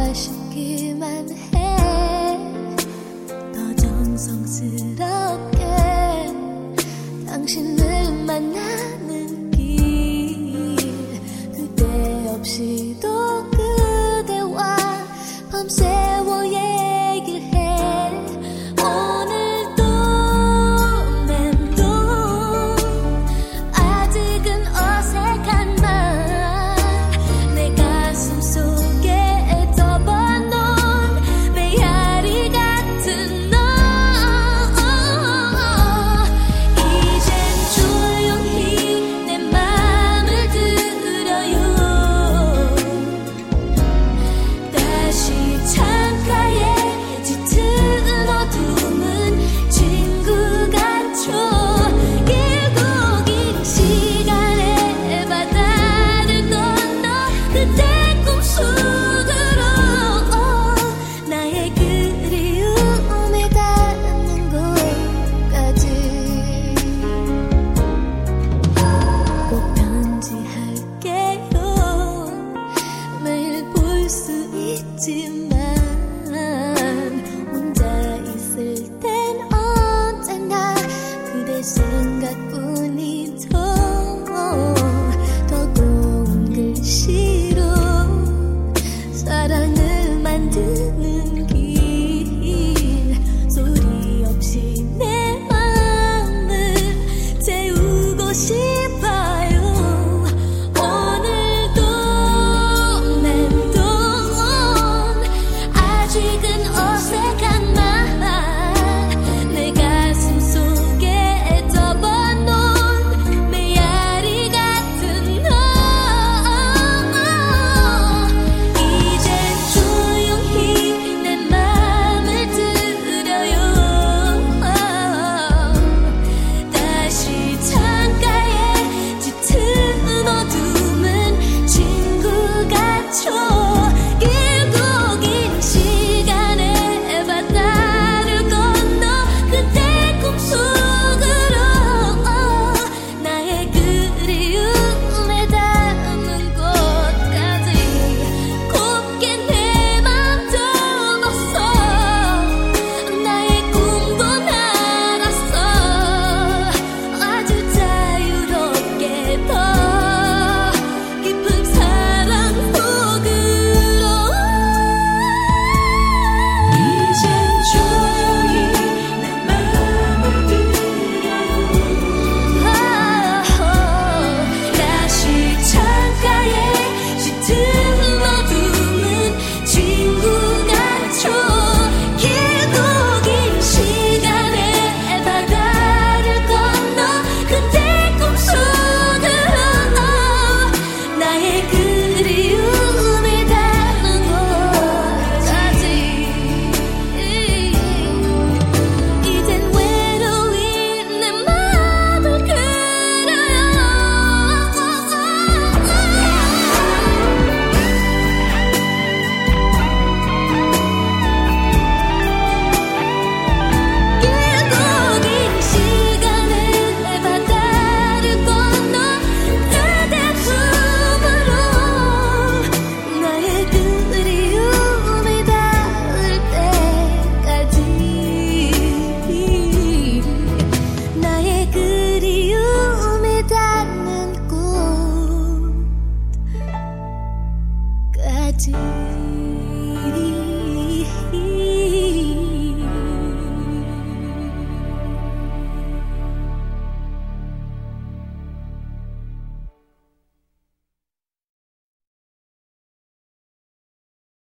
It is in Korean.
아쉽기만 해. 더 정성스럽게 당신을 만나는 길, 그대 없이도 그대와 밤새워 얘기를 해. 오늘도 맴돈 아직은 어색한 말, 내 가슴 속에 접어놓은 메아리 같은 너. 이젠 조용히 내 맘을 들어요. 다시 창가에 짙은 어둠은 친구 같죠. 길고 긴 시간의 바다를 건너 그대 꿈속으로 나의 그리움이 닿는 곳까지 꼭 편지할게요. 매일 볼 수 있지만 혼자 있을 땐 언제나 그대 생각뿐이죠. 더 고운 글씨로 사랑을 만드는 길, 소리 없이 내 마음을 채우고 싶어요. 오늘도 맴돈 아직은 어색한 말, 내 가슴 속에 접어놓은 메아리 같은 너. 이젠 조용히 내 맘을 들어요. 다시 창가에 짙은 어둠은 친구 같죠. 길고 긴 시간의 바다를 건너 그대 꿈속으로 나의 그리움에 닿는 곳까지 곱게 내 맘 접었어. 나의 꿈도 날았어. 아주 자유롭게 더 깊은 사랑 속으로. 이젠 조용히 내 맘을 들어요. 다시 창가에 짙은 어둠은 친구 같죠. 길고 긴 시간의 바다를 건너 그대 꿈속으로 나의 그리움이 닿는 곳까지. 이젠 외로운 내 맘을 그려요. 길고 긴 시간의 바다를 건너 그대 품으로 나의 그리움이 닿을 때까지. 나의 그리움이 닿는 곳까지.